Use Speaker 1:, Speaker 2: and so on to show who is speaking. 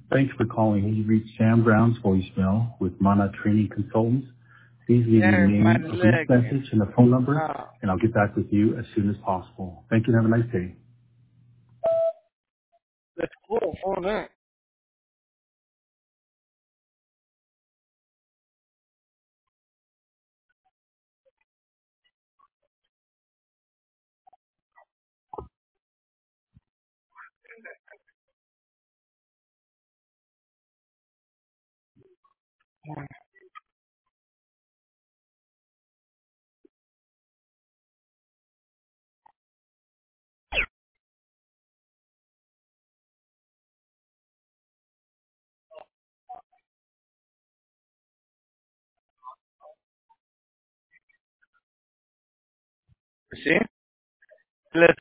Speaker 1: Thanks for calling. You reached Sam Brown's voicemail with Mana Training Consultants. Please leave
Speaker 2: Yeah,
Speaker 1: your name,
Speaker 2: everybody
Speaker 1: a brief
Speaker 2: looking.
Speaker 1: message, and a phone number,
Speaker 2: Oh,
Speaker 1: and I'll get back with you as soon as possible. Thank you and have a nice day.
Speaker 2: that's cool. Hold on. See? Let's